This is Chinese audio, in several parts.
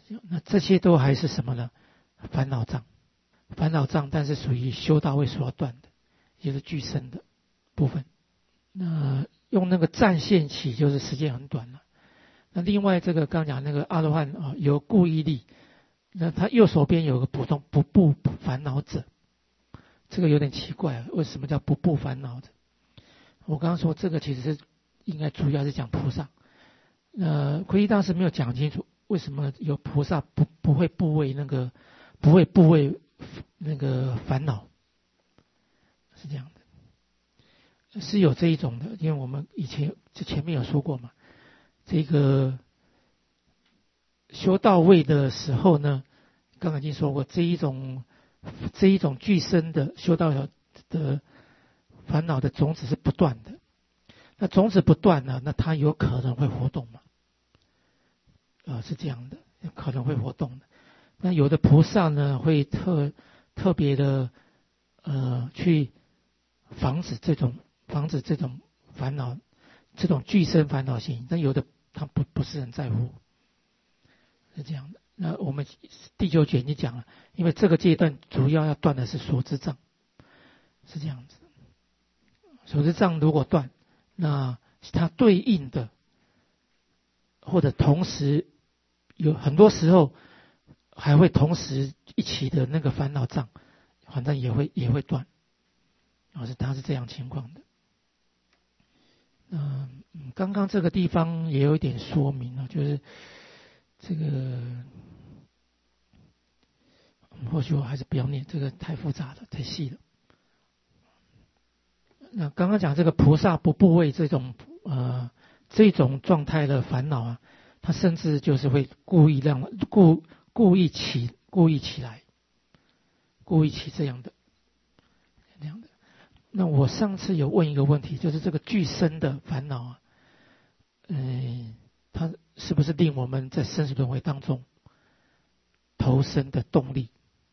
那这些都还是什么呢？烦恼障，烦恼障，但是属于修道位所要断的，也就是具身的部分。那用那个暂现起，就是时间很短了。那另外这个刚讲那个阿罗汉啊，有故意力，那他右手边有个不不烦恼者，这个有点奇怪，为什么叫不烦恼者？我刚刚说这个其实是应该主要是讲菩萨。奎一当时没有讲清楚，为什么有菩萨不会部位那个烦恼，是这样的，是有这一种的，因为我们以前前面有说过嘛，这个修到位的时候呢，刚才已经说过，这一种具身的修道的烦恼的种子是不断的，那种子不断呢，那它有可能会活动嘛？是这样的，可能会活动的。那有的菩萨呢，会特别的去防止这种烦恼，这种具身烦恼性。但有的他不是很在乎，是这样的。那我们第9卷已经讲了，因为这个阶段主要断的是所知障，是这样子。所知障如果断，那它对应的或者同时有很多时候还会同时一起的那个烦恼障，反正也会断，它是这样情况的。刚刚这个地方也有一点说明了，就是这个或许我还是不要念，这个太复杂了，太细了。那刚刚讲这个菩萨不部位这种状态的烦恼啊，他甚至就是会故意起来，故意起这样的。那我上次有问一个问题，就是这个具身的烦恼啊，它是不是令我们在生死轮回当中投生的动力？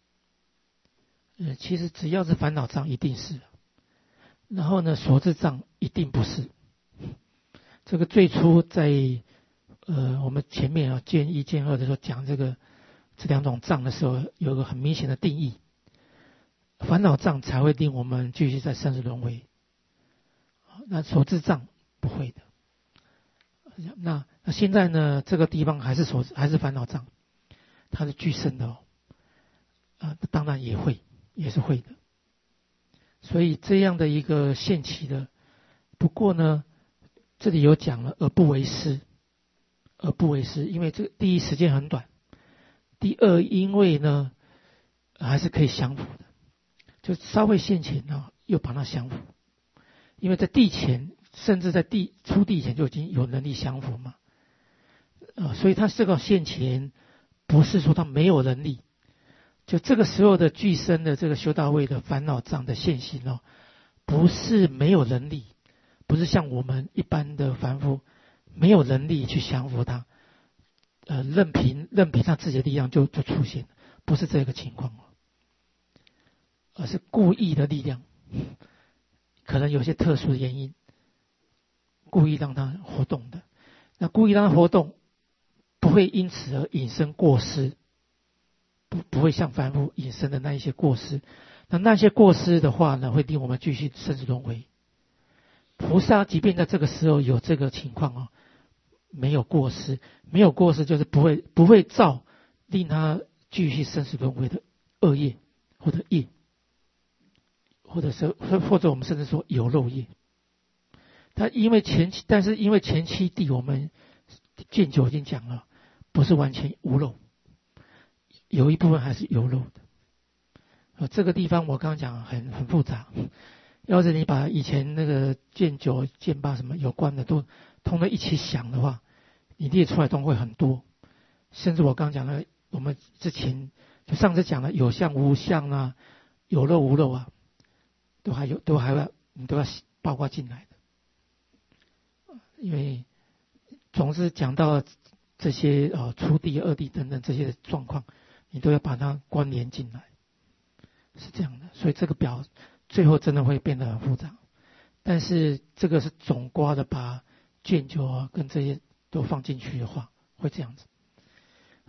其实只要是烦恼障一定是，然后呢，所知障一定不是。这个最初在我们前面卷1卷2的时候讲这两种障的时候，有个很明显的定义，烦恼障才会令我们继续在生死轮回，那所知障不会的。那现在呢，这个地方还是烦恼障，它是具身的当然也是会的。所以这样的一个现起的，不过呢，这里有讲了而不为师，因为这第一时间很短，第二因为呢还是可以降伏的，就稍微现前又把它降伏，因为在地前甚至在出地前就已经有能力降伏嘛，所以他这个现前不是说他没有能力，就这个时候的具身的这个修道位的烦恼障的现行不是没有能力，不是像我们一般的凡夫没有能力去降服它，任凭他自己的力量就出现，不是这个情况，而是故意的力量，可能有些特殊的原因，故意让它活动的。那故意让它活动，不会因此而引生过失，不会像凡夫引生的那一些过失。那些过失的话呢，会令我们继续生死轮回。菩萨即便在这个时候有这个情况没有过失就是不会造令他继续生死轮回的恶业或者业，或者我们甚至说有漏业。但是因为前期地我们卷9已经讲了，不是完全无漏，有一部分还是有漏的。这个地方我刚刚讲很复杂，要是你把以前那个卷9、卷8什么有关的都通通一起想的话，你列出来都会很多。甚至我刚讲的，我们之前就上次讲的有相无相啊，有漏无漏啊，都要你都要包括进来的。因为总是讲到这些初地、二地等等这些状况，你都要把它关联进来，是这样的。所以这个表最后真的会变得很复杂，但是这个是总括的把卷9跟这些都放进去的话，会这样子。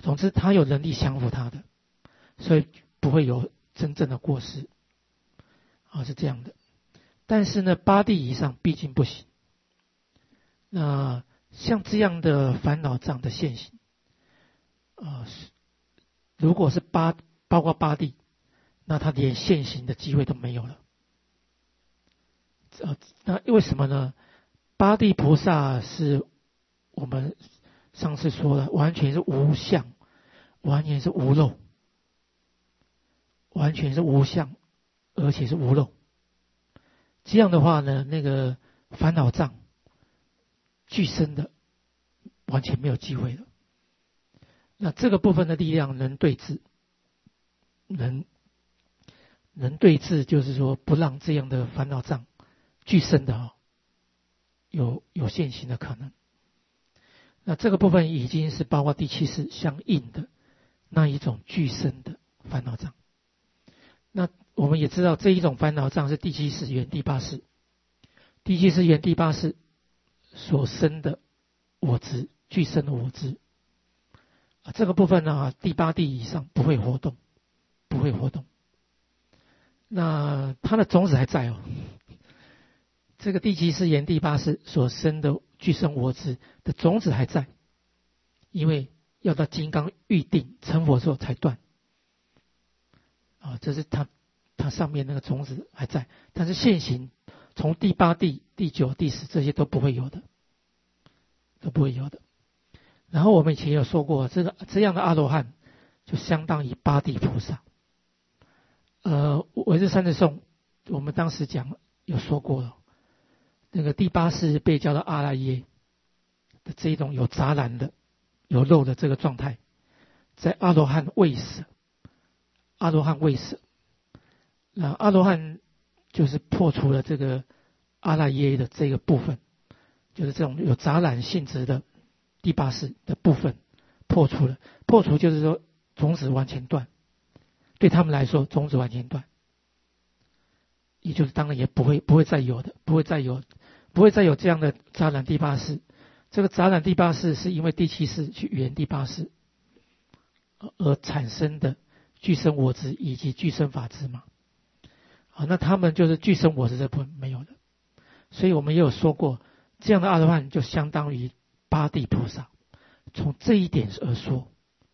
总之他有能力降服他的，所以不会有真正的过失是这样的。但是呢8地以上毕竟不行。那像这样的烦恼障的现行如果是包括8地，那他连现行的机会都没有了。那为什么呢？8地菩萨是我们上次说了，完全是无相，完全是无漏，完全是无相，而且是无漏。这样的话呢，那个烦恼障具身的完全没有机会了。那这个部分的力量能对治，能对治，就是说不让这样的烦恼障具身的有现行的可能。那这个部分已经是包括第7世相应的那一种具身的烦恼障。那我们也知道这一种烦恼障是第7世缘第8世，第7世缘第8世所生的我执，具身的我执这个部分呢第8地以上不会活动，不会活动。那它的种子还在这个第7世缘第8世所生的具身我执的种子还在，因为要到金刚预定成佛之后才断这是它上面那个种子还在，但是现行从第8地、第9、第10这些都不会有的，都不会有的。然后我们以前有说过，这样的阿罗汉就相当于8地菩萨。唯识三字颂我们当时讲有说过了，那个第8世被叫做阿赖耶的这一种有杂染的、有漏的这个状态，在阿罗汉未死，阿罗汉未死，那阿罗汉就是破除了这个阿赖耶的这个部分，就是这种有杂染性质的第8世的部分破除了。破除就是说种子完全断，对他们来说种子完全断，也就是当然也不会再有的，不会再有这样的杂染第8世。这个杂染第8世是因为第7世去缘第8世而产生的具身我执以及具身法执嘛。那他们就是具身我执这部分没有的。所以我们也有说过，这样的阿罗汉就相当于8地菩萨。从这一点而说，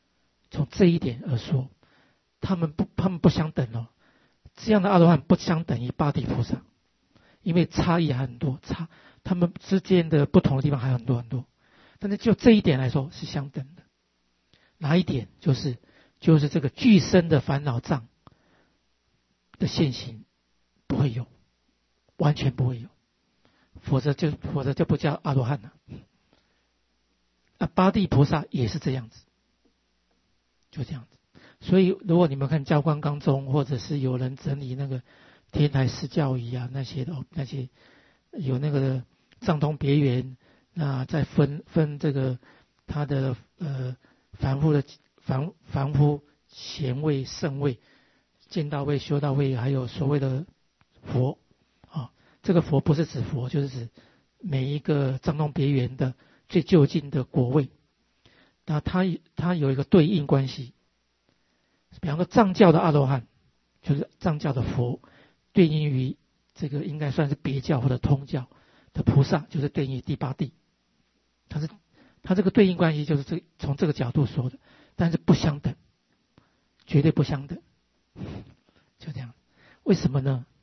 他们不相等这样的阿罗汉不相等于8地菩萨，因为差异还很多，他们之间的不同的地方还有很多很多。但是就这一点来说是相等的。哪一点？就是这个具身的烦恼障的现行不会有，完全不会有，否则就不叫阿罗汉了。8地菩萨也是这样子，就这样子。所以如果你们看教官纲中，或者是有人整理那个天台释教仪那些有那个藏通别圆，那再分这个他的凡夫贤位、圣位、见道位、修道位，还有所谓的佛这个佛不是指佛，就是指每一个藏通别圆的最就近的果位。那它有一个对应关系，比方说藏教的阿罗汉就是藏教的佛，对应于这个应该算是别教或者通教的菩萨，就是对应于第8地。它这个对应关系就是从这个角度说的，但是不相等，绝对不相等，就这样。为什么呢？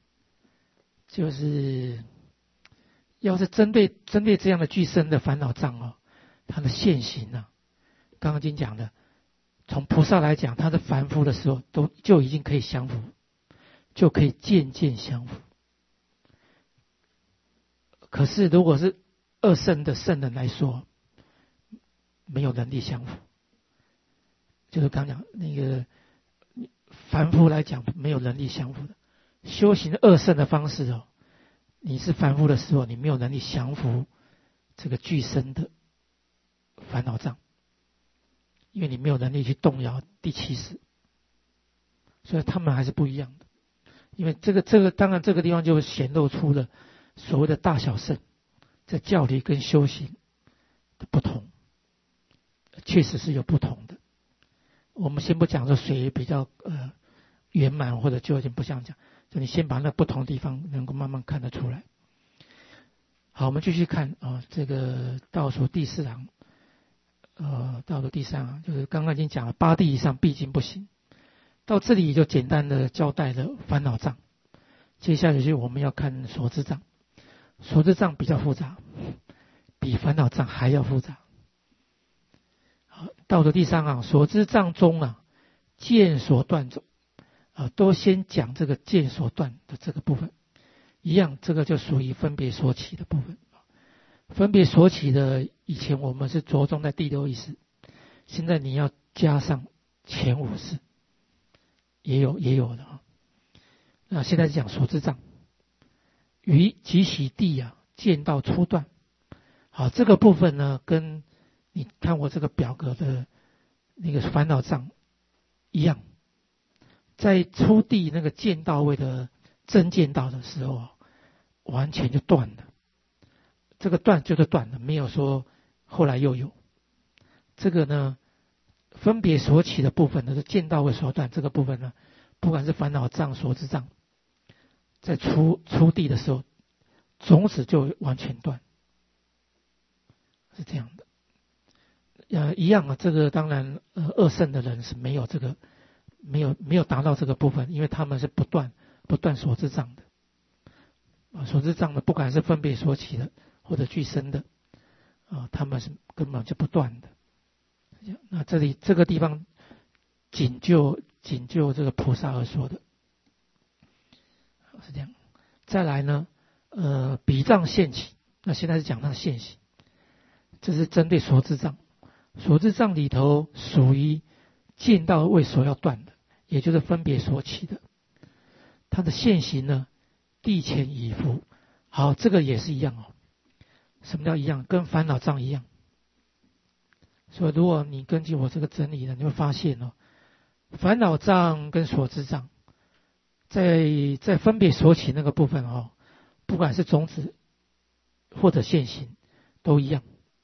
就是要是针对这样的具身的烦恼障它的现行刚刚已经讲的，从菩萨来讲，他的凡夫的时候就已经可以降服，就可以渐渐降服。可是如果是二圣的圣人来说，没有能力降服。就是刚讲那个凡夫来讲没有能力降服的。修行二圣的方式你是凡夫的时候，你没有能力降服这个具身的烦恼障，因为你没有能力去动摇第7世，所以他们还是不一样的。因为这个当然这个地方就显露出了所谓的大小圣在教理跟修行的不同，确实是有不同的。 我们先不讲说谁比较圆满或者究竟，不想讲，就你先把那不同地方能够慢慢看得出来。好，我们继续看这个倒数第4行，倒数第3行就是刚刚已经讲了8地以上必经不行，到这里就简单的交代了烦恼障。接下来就是我们要看所知障，所知障比较复杂，比烦恼障还要复杂。好，倒数第3行，所知障中见所断者，都先讲这个见所断的这个部分。一样，这个就属于分别所起的部分。分别所起的，以前我们是着重在第6意识，现在你要加上前5识，也有的啊。那现在是讲所知障，于即喜地见到初断。好，这个部分呢，跟你看我这个表格的那个烦恼障一样，在初地那个见到位的真见到的时候完全就断了。这个断就是断了，没有说后来又有。这个呢，分别所起的部分呢，是见到位所断。这个部分呢，不管是烦恼障、所知障，在初地的时候，种子就完全断，是这样的。一样这个当然二圣的人是没有这个，没有达到这个部分，因为他们是不断所知障的。所知障的，不管是分别所起的或者俱生的，他们是根本就不断的。那这里这个地方仅就这个菩萨而说的，是这样。再来呢，比障现起，那现在是讲它的现行，这是针对所知障。所知障里头属于见到位所要断的，也就是分别所起的，它的现行呢，地前已伏。好，这个也是一样什么叫一样？跟烦恼障一样。所以如果你根据我这个整理呢，你会发现烦恼障跟所知障在分别所起那个部分不管是种子或者现行都一样。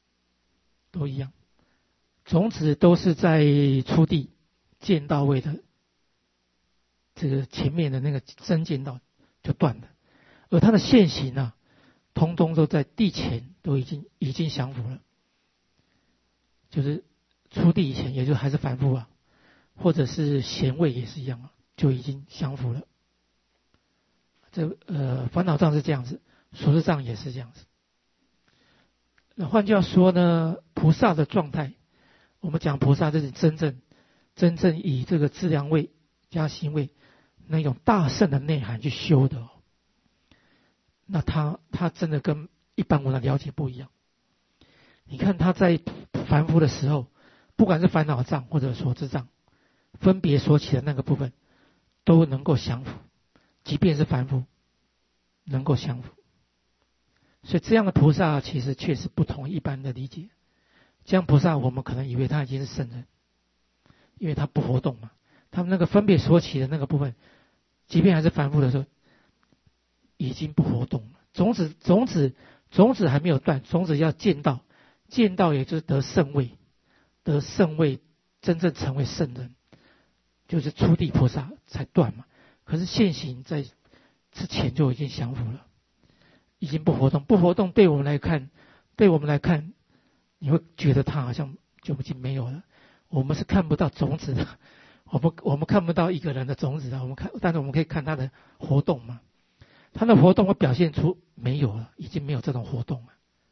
种子都是在初地见到位的这个前面的那个真见到就断了，而它的现行通通都在地前都已经降伏了，就是初地以前，也就还是凡夫或者是贤位也是一样就已经降伏了。这烦恼障是这样子，所知障也是这样子。那换句话说呢，菩萨的状态，我们讲菩萨就是真正以这个资粮位加行位那种大圣的内涵去修的那他真的跟一般我的了解不一样。你看他在凡夫的时候，不管是烦恼障或者所知障，分别所起的那个部分都能够降伏，即便是凡夫能够降伏。所以这样的菩萨其实确实不同一般的理解。这样菩萨我们可能以为他已经是圣人，因为他不活动嘛，他们那个分别所起的那个部分，即便还是凡夫的时候已经不活动了。种子还没有断，种子要见到也就是得圣位真正成为圣人，就是初地菩萨才断嘛。可是现行在之前就已经降伏了，已经不活动对我们来看，你会觉得它好像就已经没有了。我们是看不到种子的，我们看不到一个人的种子的，但是我们可以看他的活动嘛。他的活动会表现出没有了，已经没有这种活动了。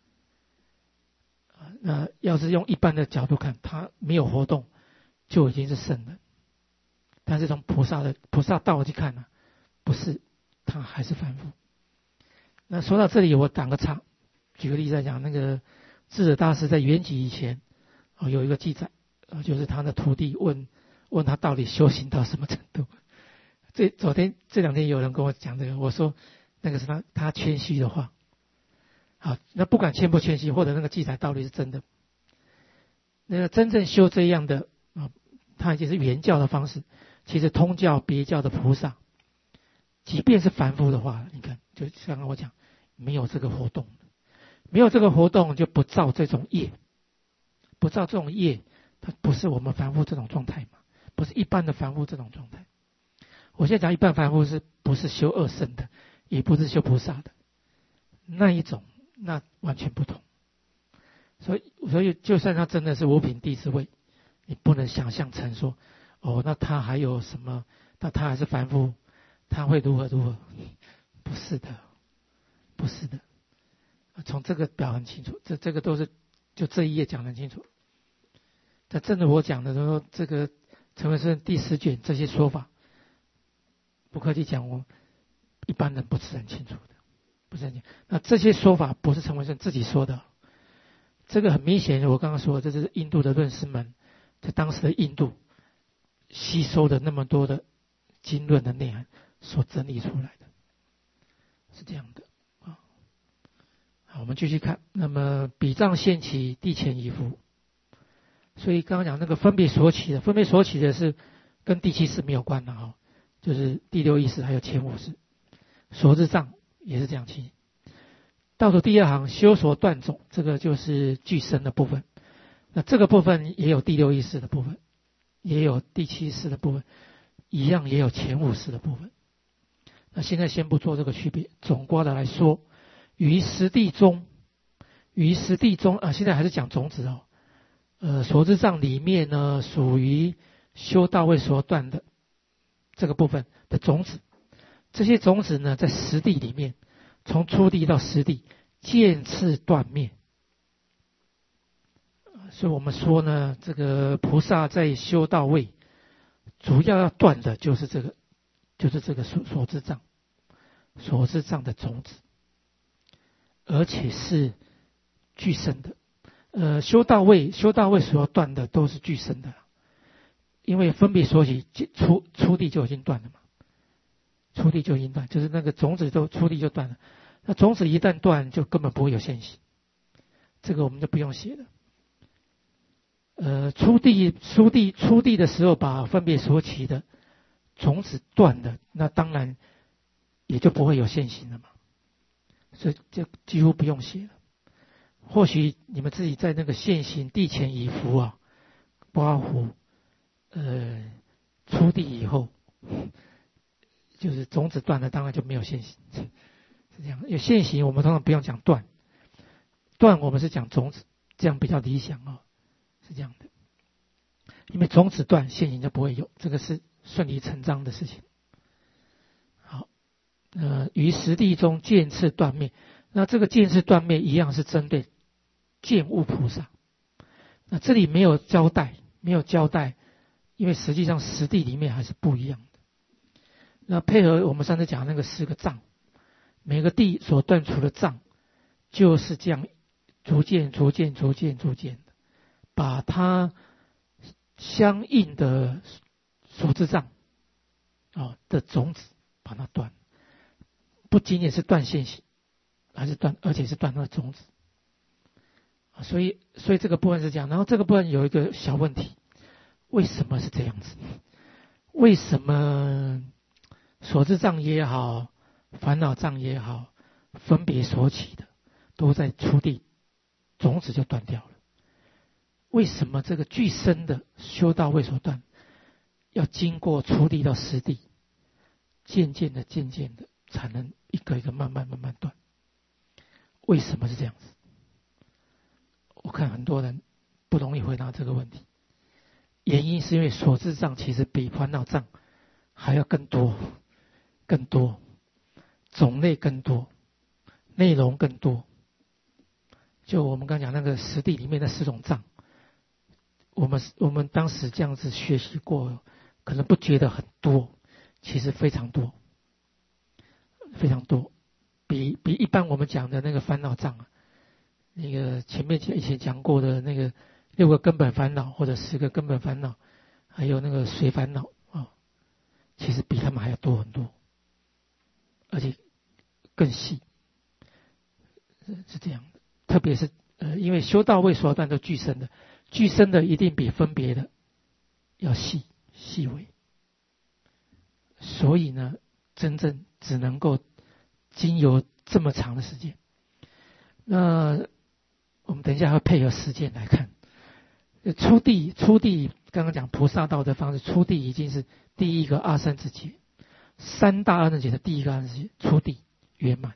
那要是用一般的角度看，他没有活动就已经是圣人。但是从菩萨道去看不是，他还是凡夫。那说到这里，我打个岔，举个例子来讲，那个智者大师在圆寂以前有一个记载就是他的徒弟问他到底修行到什么程度。这2天有人跟我讲这个，我说那个是他谦虚的话。好，那不管谦不谦虚，或者那个记载到底是真的，那个真正修这样的他已经是原教的方式。其实通教别教的菩萨，即便是凡夫的话，你看就刚刚我讲没有这个活动，就不造这种业，它不是我们凡夫这种状态嘛。 不是一般的凡夫这种状态。我现在讲一般凡夫是不是修二圣的，也不是修菩萨的那一种，那完全不同。所以就算他真的是五品弟子位，你不能想象成说，那他还有什么？那他还是凡夫，他会如何如何？不是的，不是的。从这个表很清楚，这个都是就这一页讲得很清楚。但真的我讲的时候，这个陈文生第10卷这些说法，不客气讲，我一般人不是很清楚的，不是很清楚。那这些说法不是陈文生自己说的，这个很明显，我刚刚说的，这是印度的论师们在当时的印度吸收的那么多的经论的内涵所整理出来的，是这样的啊。好，我们继续看。那么比障现起，地前已伏。所以刚刚讲那个分别所起的是跟第7识没有关的哈，就是第6意识还有前5识。所知障也是这样起。倒数第2行修所断种，这个就是具身的部分。那这个部分也有第6意识的部分，也有第7识的部分，一样也有前5识的部分。那现在先不做这个区别，总括的来说，于实地中啊，现在还是讲种子哦。所知障里面呢，属于修道位所断的这个部分的种子，这些种子呢，在实地里面，从初地到实地，渐次断灭。所以我们说呢，这个菩萨在修道位，主要要断的就是这个所知障的种子，而且是具身的。修道位所要断的都是具身的，因为分别所起初地就已经断了嘛，初地就已经断，就是那个种子都初地就断了。那种子一旦断，就根本不会有现行，这个我们就不用写了。初地的时候把分别所起的种子断了，那当然也就不会有现行了嘛，所以就几乎不用写了。或许你们自己在那个现行地前已伏啊，刮胡，初地以后，就是种子断了，当然就没有现行，是这样。有现行，我们通常不用讲断，断我们是讲种子，这样比较理想哦，是这样的。因为种子断，现行就不会有，这个是顺理成章的事情。好，于实地中渐次断灭，那这个渐次断灭一样是针对见物菩萨。那这里没有交代，因为实际上实地里面还是不一样的。那配合我们上次讲那个4个障，每个地所断除的障，就是这样逐渐的，把它相应的所知障的种子把它断，不仅仅是断现行，而且是断它的种子。所以这个部分是这样。然后这个部分有一个小问题，为什么是这样子？为什么所知障也好，烦恼障也好，分别所起的都在初地，种子就断掉了？为什么这个具身的修道位所断，要经过初地到实地，渐渐的才能一个一个慢慢断？为什么是这样子？我看很多人不容易回答这个问题，原因是因为所知障其实比烦恼障还要更多，种类更多，内容更多。就我们刚讲那个实地里面的4种障，我们当时这样子学习过，可能不觉得很多，其实非常多，比一般我们讲的那个烦恼障那个以前讲过的那个6个根本烦恼或者10个根本烦恼，还有那个随烦恼其实比他们还要多很多，而且更细，是这样的。特别是因为修道位所断都具身的一定比分别的要细微，所以呢，真正只能够经由这么长的时间。那我们等一下会配合实践来看。初地刚刚讲菩萨道的方式，初地已经是第一个阿僧祇劫，三大阿僧祇劫的第一个阿僧祇劫，初地圆满。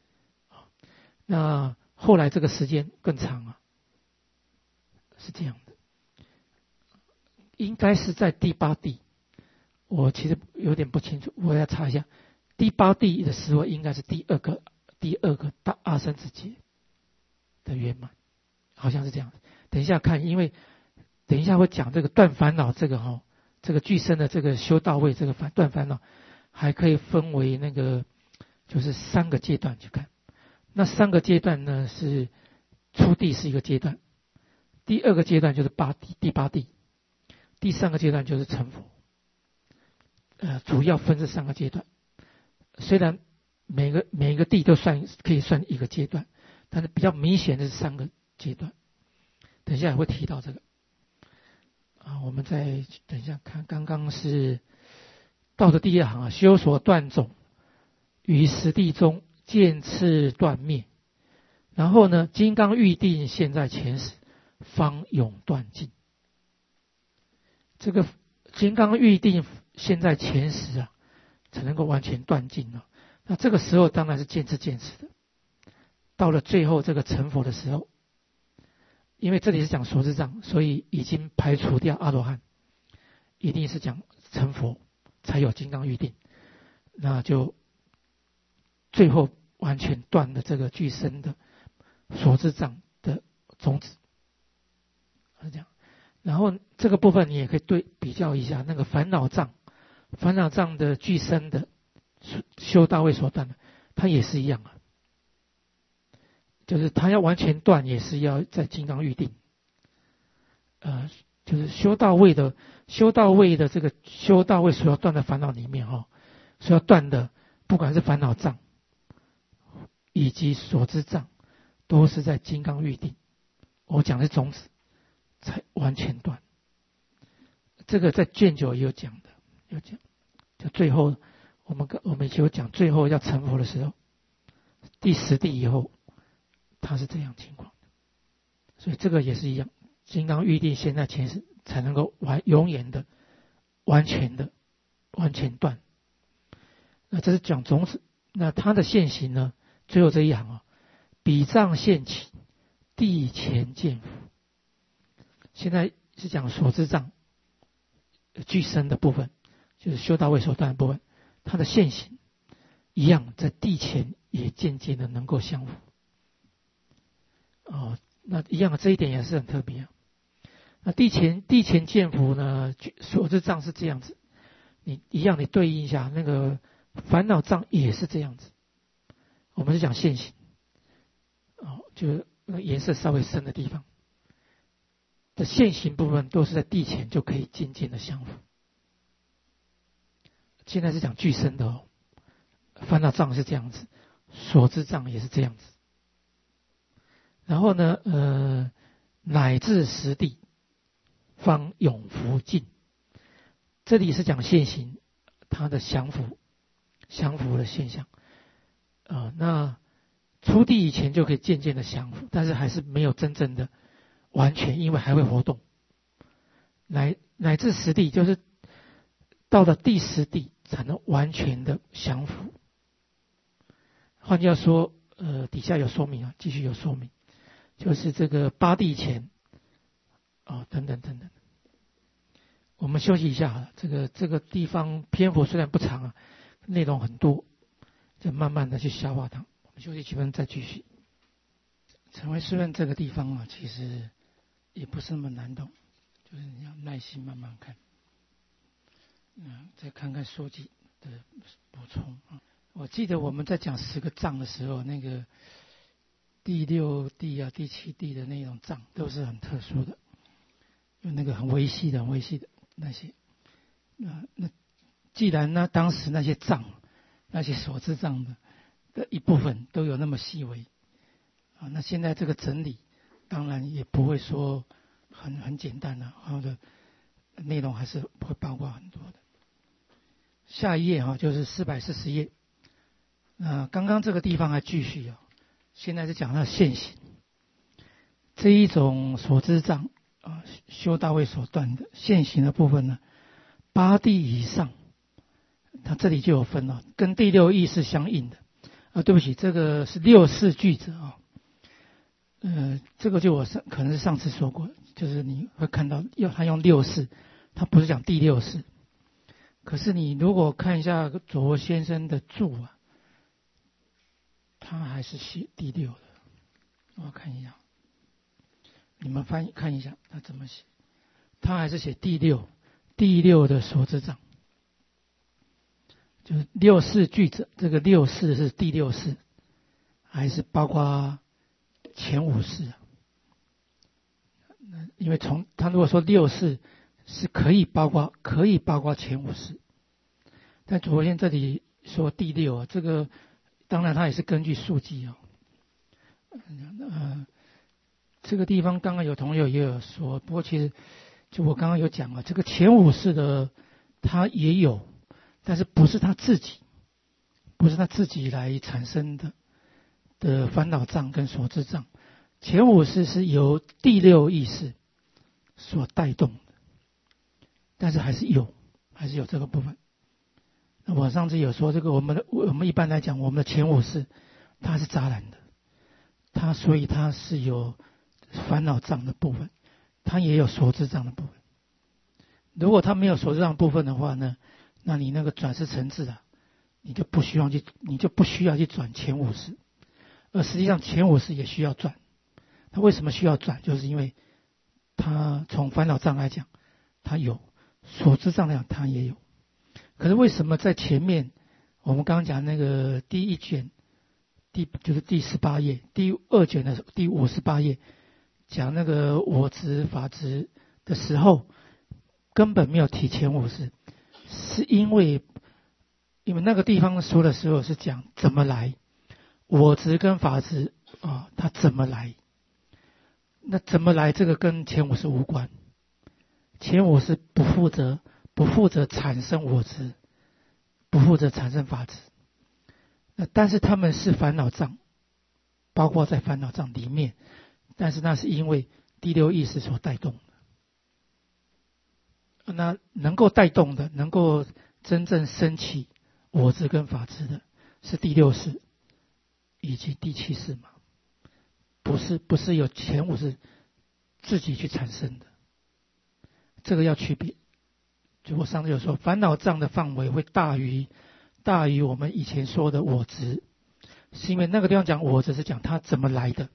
那后来这个时间更长啊，是这样的，应该是在第八地，我其实有点不清楚，我要查一下。第八地的时候应该是第二个大阿僧祇劫的圆满，好像是这样的。等一下看，因为等一下会讲这个断烦恼，这个这个具身的这个修道位，这个断烦恼还可以分为那个就是3个阶段去看。那3个阶段呢，是初地是一个阶段，第2个阶段就是第八地，第3个阶段就是成佛。主要分这3个阶段。虽然每个地都可以算一个阶段，但是比较明显的是3个阶段。等一下会提到这个。我们再等一下看，刚刚是到的第2行修所断种，于实地中渐次断灭。然后呢，金刚喻定现在前时，方永断尽。这个金刚喻定现在前时才能够完全断尽了。那这个时候当然是渐次的。到了最后这个成佛的时候，因为这里是讲所知障，所以已经排除掉阿罗汉，一定是讲成佛才有金刚喻定，那就最后完全断了这个具身的所知障的种子，是这样。然后这个部分你也可以比较一下那个烦恼障的具身的修道位所断的，它也是一样就是它要完全断，也是要在金刚喻定。就是修道位的这个修道位所要断的烦恼里面所要断的，不管是烦恼障以及所知障，都是在金刚喻定。我讲的是种子才完全断。这个在卷9也有讲的，就最后我们以前有讲，最后要成佛的时候，第10地以后，它是这样情况。所以这个也是一样，金刚喻定现在前时才能够永远的、完全断。那这是讲种子。那它的现行呢？最后这一行彼障现起，地前见佛。现在是讲所知障具身的部分，就是修道位所断的部分，它的现行一样，在地前也渐渐的能够相符。那一样的这一点也是很特别。那地前见佛呢，所知障是这样子，你对应一下那个烦恼障也是这样子。我们是讲现行，就是那个颜色稍微深的地方的现行部分，都是在地前就可以渐渐的相符。现在是讲具身的烦恼障是这样子，所知障也是这样子。然后呢，乃至10地方永福尽。这里是讲现行，它的降伏的现象。那初地以前就可以渐渐的降伏，但是还是没有真正的完全，因为还会活动。乃至10地，就是到了第10地才能完全的降伏。换句话说，底下有说明继续有说明。就是这个8地前，等等。我们休息一下好了。这个地方篇幅虽然不长内容很多，就慢慢的去消化它。我们休息几分钟再继续。成为师论这个地方其实也不是那么难懂，就是你要耐心慢慢看。再看看书记的补充我记得我们在讲10个藏的时候，那个第6地第7地的那种藏都是很特殊的，有那个很微细的那些。那既然当时那些藏，那些所知藏的一部分都有那么细微那现在这个整理当然也不会说很简单它的内容还是会包括很多的。下一页就是440页。刚刚这个地方还继续现在是讲到现行这一种所知障修大位所断的现行的部分呢，八地以上，它这里就有分了，跟第六意识相应的。对不起，这个是六世句子这个就我可能是上次说过，就是你会看到他用六世，他不是讲第六世。可是你如果看一下卓先生的注他还是写第六的。我看一下，你们看一下他怎么写，他还是写第六的所知障。就是六世句子，这个六世是第六世，还是包括前五世因为他如果说六世是可以包括前五世，但昨天这里说第六这个当然他也是根据数记这个地方刚刚有同学也有说，不过其实就我刚刚有讲这个前五世的他也有。但是不是他自己来产生的烦恼障跟所知障，前五世是由第六意识所带动的，但是还是有这个部分。那我上次有说，这个我们一般来讲，我们的前五世它是杂染的，所以它是有烦恼障的部分，它也有所知障的部分。如果它没有所知障部分的话呢，那你那个转世层次你就不需要去转前五世，而实际上前五世也需要转。它为什么需要转？就是因为它从烦恼障来讲，它有所知障来讲，它也有。可是为什么在前面我们刚刚讲那个第一卷就是第18页，第二卷的第58页讲那个我执法执的时候，根本没有提前五世？是因为那个地方说的时候是讲怎么来，我执跟法执它怎么来？那怎么来？这个跟前五世无关，前五世不负责产生我执，不负责产生法执。但是他们是烦恼障，包括在烦恼障里面，但是那是因为第六意识所带动的。那能够带动的，能够真正升起我执跟法执的，是第六世以及第七世嘛？不是由前五世自己去产生的，这个要区别。就我上次有说，烦恼障的范围会大于我们以前说的我执，是因为那个地方讲我执是讲它怎么来的，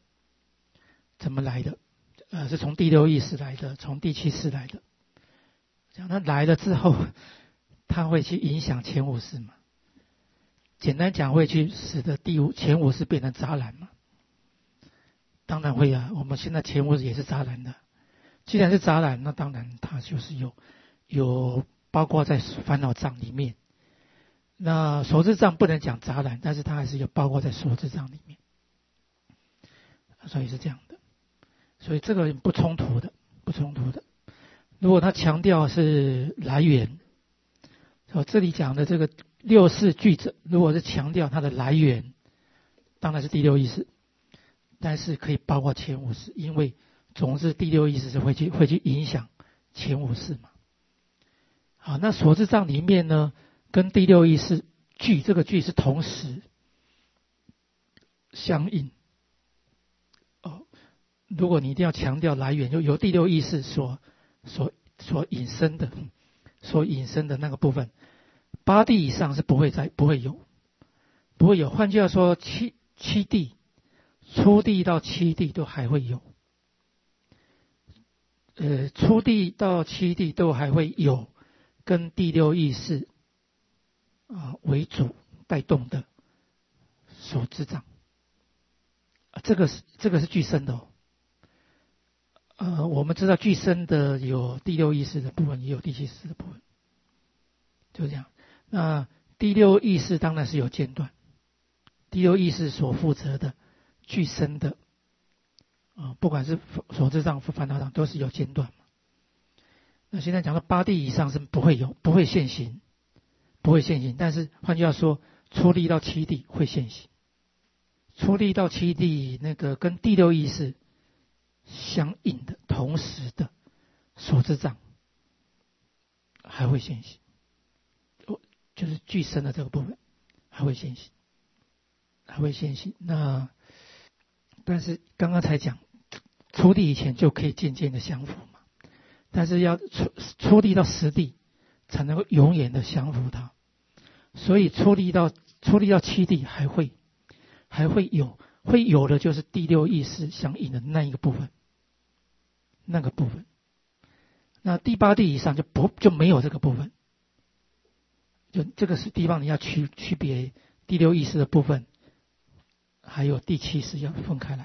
是从第六意识来的，从第七世来的。讲他来了之后，他会去影响前五世嘛？简单讲，会去使得前五世变成杂染嘛？当然会我们现在前五世也是杂染的。既然是杂染，那当然它就是有包括在烦恼障里面。那所知障不能讲杂染，但是它还是有包括在所知障里面。所以是这样的，所以这个不冲突的。如果他强调是来源，这里讲的这个六世句子，如果是强调它的来源，当然是第六意识，但是可以包括前五世，因为总是第六意识是会去影响前五世嘛。好，那所知障里面呢，跟第六意识这个句是同时相应。如果你一定要强调来源，就由第六意识所引申的那个部分，八地以上是不会有。换句话说，七地，初地到七地都还会有。初地到七地都还会有跟第六意识为主带动的所知障。这个是具身的我们知道具身的有第六意识的部分，也有第七识的部分，就这样。那第六意识当然是有间断，第六意识所负责的具身的不管是所知障、烦恼障，都是有间断嘛。那现在讲到八地以上是不会现行，但是换句话说，初地到七地会现行。初地到七地那个跟第六意识相应的同时的所知障还会现行，就是具身的这个部分还会现行，那但是刚刚才讲初地以前就可以渐渐的降伏嘛，但是要初地到实地才能够永远的降服它，所以初地到七地还会有的就是第六意识相应的那一个部分，那第八地以上就没有这个部分，就这个是地方你要区别第六意识的部分，还有第七识要分开来。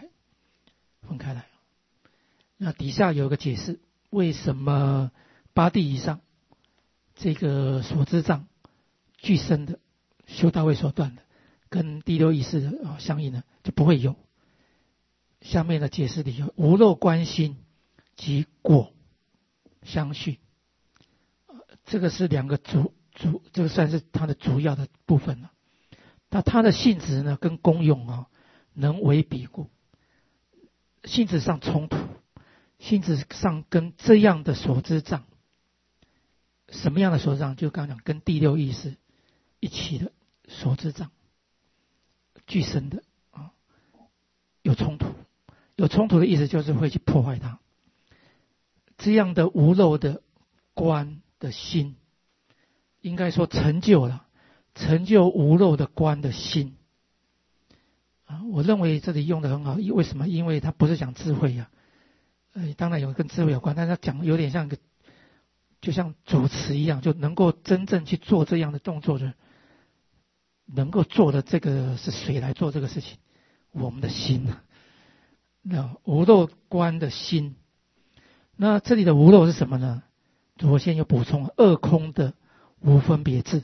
那底下有一个解释，为什么八地以上这个所知障具身的修道位所断的，跟第六意识的相应的就不会有。下面的解释理由：无漏观心及果相续，这个是两个这个算是它的主要的部分了。那它的性质呢，跟功用能为比故，性质上冲突，性质上跟这样的所知障，什么样的所知障？就刚刚讲跟第六意识一起的所知障，具身的有冲突。有冲突的意思就是会去破坏它。这样的无漏的观的心，应该说成就无漏的观的心。我认为这里用得很好，为什么？因为它不是讲智慧当然有跟智慧有关，但是它讲有点像就像主持一样，就能够真正去做这样的动作的，能够做的这个是谁来做这个事情？我们的心那无漏观的心，那这里的无漏是什么呢？我先有补充，二空的无分别智，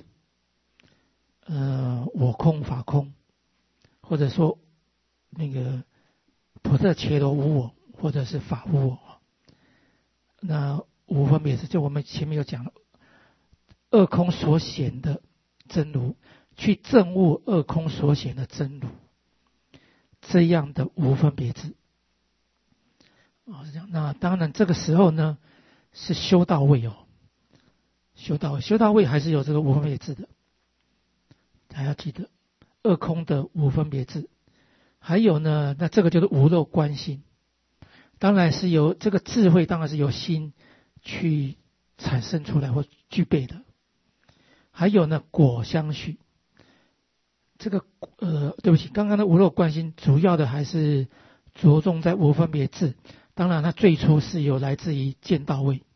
我空法空，或者说那个普特伽罗无我，或者是法无我。那无分别智，就我们前面有讲了，二空所显的真如，去证悟二空所显的真如，这样的无分别智。是这样。那当然这个时候呢是修到位修到位还是有这个无分别智的，还要记得二空的无分别智。还有呢，那这个就是无漏观心，当然是由这个智慧，当然是由心去产生出来或具备的。还有呢，果相续，这个对不起，刚刚的无漏观心主要的还是着重在无分别智。当然它最初是有来自于见道位，